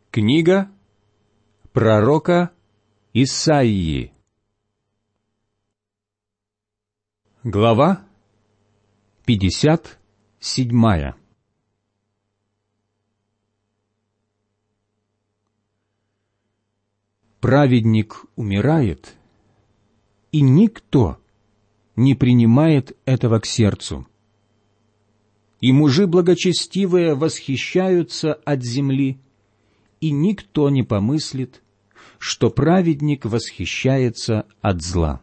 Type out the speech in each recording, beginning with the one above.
Книга пророка Исаии. Глава 57. Праведник умирает, и никто не принимает этого к сердцу. И мужи благочестивые восхищаются от земли, и никто не помыслит, что праведник восхищается от зла.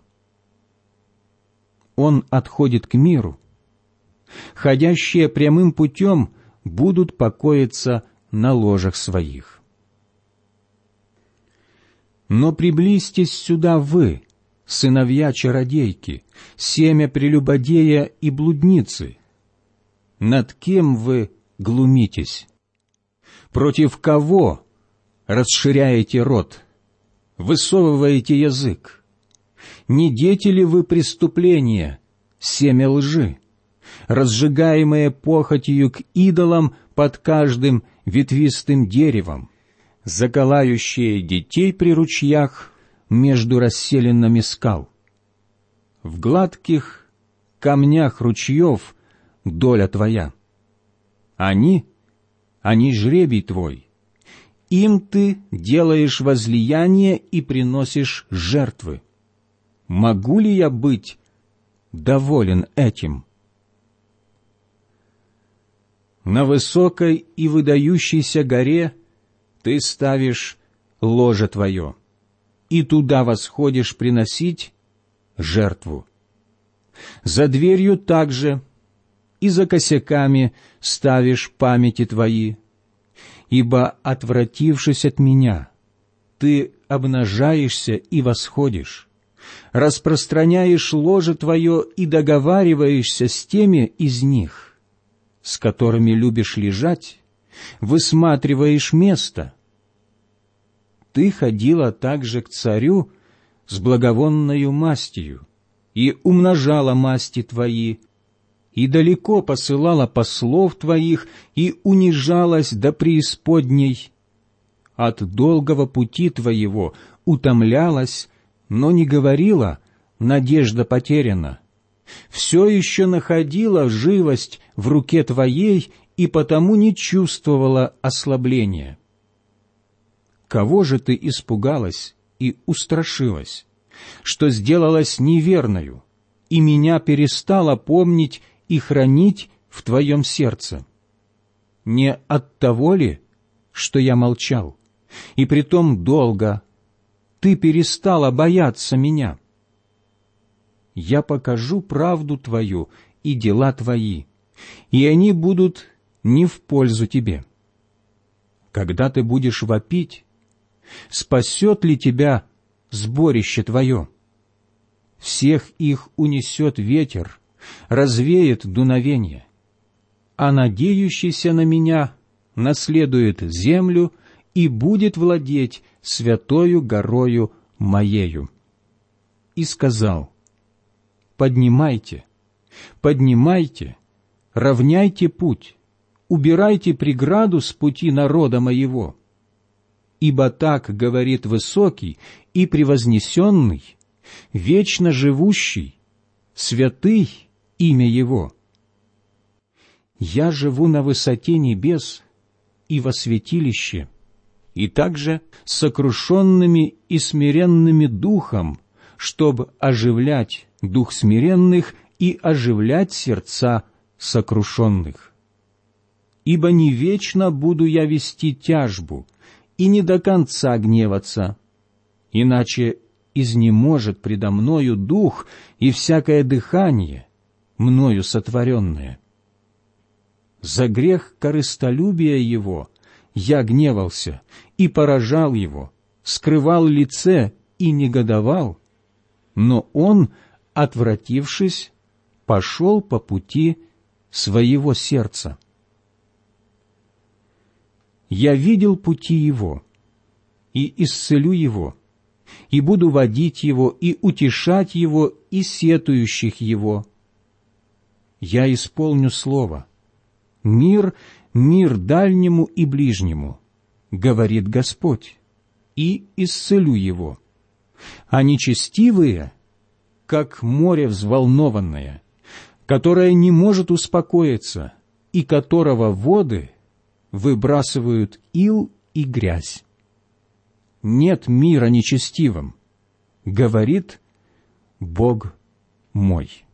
Он отходит к миру. Ходящие прямым путем будут покоиться на ложах своих. Но приблизьтесь сюда вы, сыновья чародейки, семя прелюбодея и блудницы. Над кем вы глумитесь? Против кого расширяете рот, высовываете язык? Не дети ли вы преступления, семя лжи, разжигаемые похотью к идолам под каждым ветвистым деревом, заколающие детей при ручьях между расселенными скал? В гладких камнях ручьев доля твоя. Они жребий твой. Им ты делаешь возлияние и приносишь жертвы. Могу ли я быть доволен этим? На высокой и выдающейся горе ты ставишь ложе твое, и туда восходишь приносить жертву. За дверью также и за косяками ставишь памяти твои, ибо, отвратившись от меня, ты обнажаешься и восходишь, распространяешь ложе твое и договариваешься с теми из них, с которыми любишь лежать, высматриваешь место. Ты ходила также к царю с благовонною мастью и умножала масти твои, и далеко посылала послов твоих, и унижалась до преисподней. От долгого пути твоего утомлялась, но не говорила: надежда потеряна. Все еще находила живость в руке твоей, и потому не чувствовала ослабления. Кого же ты испугалась и устрашилась, что сделалась неверною, и меня перестала помнить и хранить в твоем сердце? Не от того ли, что я молчал, и притом долго, ты перестала бояться меня? Я покажу правду твою и дела твои, и они будут не в пользу тебе. Когда ты будешь вопить, спасет ли тебя сборище твое? Всех их унесет ветер, развеет дуновение, а надеющийся на меня наследует землю и будет владеть святою горою моею. И сказал: поднимайте, поднимайте, равняйте путь, убирайте преграду с пути народа моего. Ибо так говорит высокий и превознесенный, вечно живущий, святый имя Его. Я живу на высоте небес и во святилище, и также с сокрушенными и смиренными духом, чтобы оживлять дух смиренных и оживлять сердца сокрушенных. Ибо не вечно буду я вести тяжбу и не до конца гневаться, иначе изнеможет предо мною дух и всякое дыхание, мною сотворенное. За грех корыстолюбия его я гневался и поражал его, скрывал лице и негодовал, но он, отвратившись, пошел по пути своего сердца. Я видел пути его, и исцелю его, и буду водить его, и утешать его, и сетующих его. Я исполню слово. Мир дальнему и ближнему, говорит Господь, и исцелю его. А нечестивые, как море взволнованное, которое не может успокоиться, и которого воды выбрасывают ил и грязь. Нет мира нечестивым, говорит Бог мой».